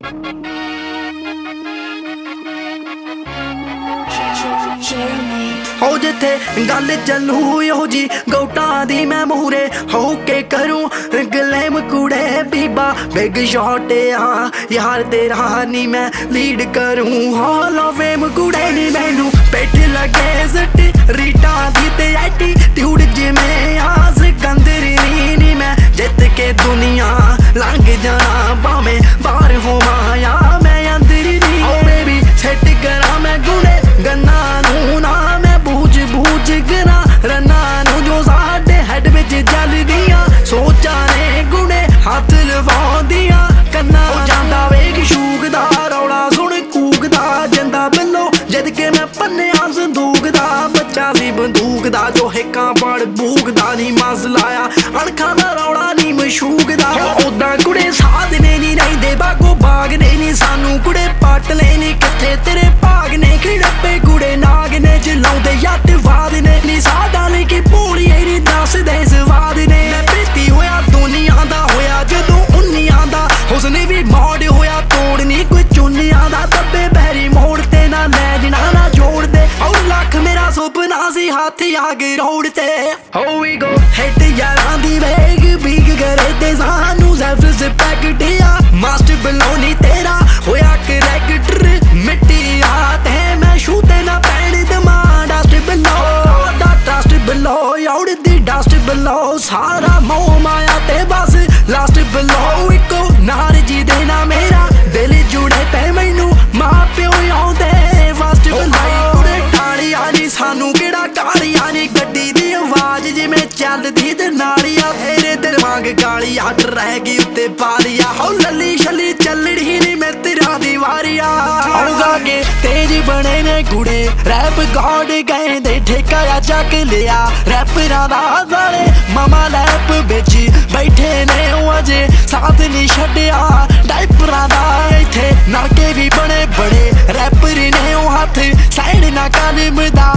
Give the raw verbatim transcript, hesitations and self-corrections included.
हो जिथे गल चलू यो जी गोटा दी मैं मूरे हो के करूं गलैम कुड़े बीबा बिग शॉट आ यार तेरा नी मैं लीड करूं हॉल ऑफ फेम कुड़े नी मैनू पेट लगे सट रीटा दी ते एटीट्यूड जिमें आस कंदरी नी मैं जित के दुनिया लंघ जाना भावें बाहर होवां या मैं अंदर नी ओ बेबी सेट करा मैं गुणे गन्ना नू ना मैं बूझ बूझ गना रना नू जो साडे हेड विच जलदियां सोचा ने गुणे हाथ लवाउंदियां कन्ना जांदा वेग शूक दा रौला सुन कूकदा जंदा बिल्लो जद के मैं पन्निया संदूक दा बच्चा सी बंदूक दा जो हिक्कां पड़ बूक दा नी मस लाया अणखां दा रौला नी मशूक दा ओदां कुड़े साध ने नी रहिंदे बागो बाग ने नी सानू कुड़े पट लेनी किथे तेरे भाग ने खिड़पे कुड़े नाग ने जलाउंदे यट वाद ने नी सादा ली की भूली नी दस दे स्वाद ने बेती होया दुनिया दा होया जदों उन्नियां दा हुस्न भी मौड़ होया तोड़ नी कोई चुनियां दा दब्बे बैरी मोड़ ते ना लै जिना ना जोड़ दे ओ लख मेरा सुपना सी हाथ आग रोड ते हो वी गो हिट यारां दी वेग बिग करे ते सानू सेल्फ रिस्पेक्ट या मास्टर बलोनी तेरा होया करैक्टर मिट्टी आते मैं शूते ना पैण दमा डस्ट बिलो दा ट्रस्ट बिलो याउड दी डस्ट बिलो सारा मोह माया ते बस लास्ट बिलो इको नार जी देना मेरा दिल जुड़े पे मैनू मां प्यो आउंदे फस्ट बिलो कुड़े ठाड़ियां नी सानू केड़ा कालियां नी गड्डी दी आवाज जिवें चलदी ते नालियां तेरे दिल वांग गालियां रह गई उत्ते पालिया हो लली छली चलड़ी नी मैं तेरा दीवारिया आऊगा के तेज बने ने कुड़े रैप गॉड गए दे ठेका चक लिया रैपरां दा साले मामा लैप बिच बैठे ने अजे साथ नहीं छड्डिया डाइपरां दा इत्थे नाके भी बने बड़े रैपर ने हाथ साइड ना कान मदा